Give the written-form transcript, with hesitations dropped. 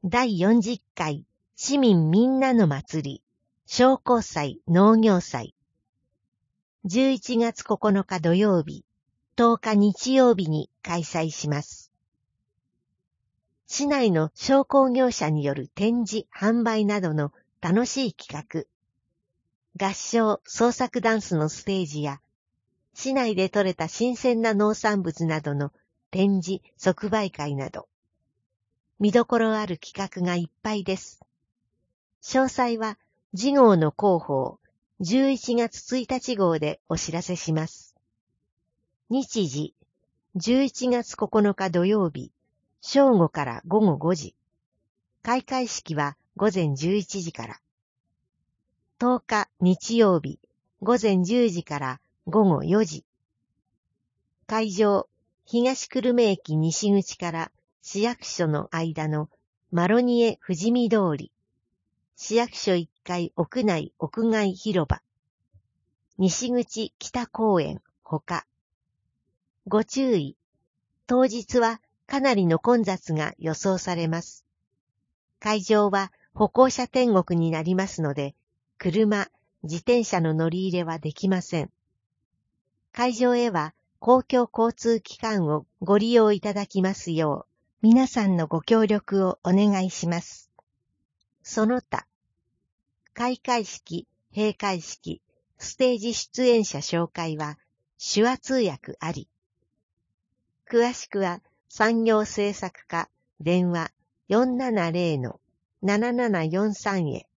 第40回市民みんなの祭り商工祭農業祭11月9日土曜日、10日日曜日に開催します。市内の商工業者による展示、販売などの楽しい企画、合唱、創作ダンスのステージや、市内で採れた新鮮な農産物などの展示、即売会など、見どころある企画がいっぱいです。詳細は次号の広報、11月1日号でお知らせします。日時、11月9日土曜日、正午から午後5時。開会式は午前11時から。10日日曜日、午前10時から午後4時。会場、東久留米駅西口から市役所の間のマロニエ富士見通り。市役所1階屋内屋外広場。西口北公園ほか。ご注意。当日はかなりの混雑が予想されます。会場は歩行者天国になりますので、車、自転車の乗り入れはできません。会場へは公共交通機関をご利用いただきますよう、皆さんのご協力をお願いします。その他、開会式、閉会式、ステージ出演者紹介は手話通訳あり。詳しくは産業政策課電話 470-7743 へ。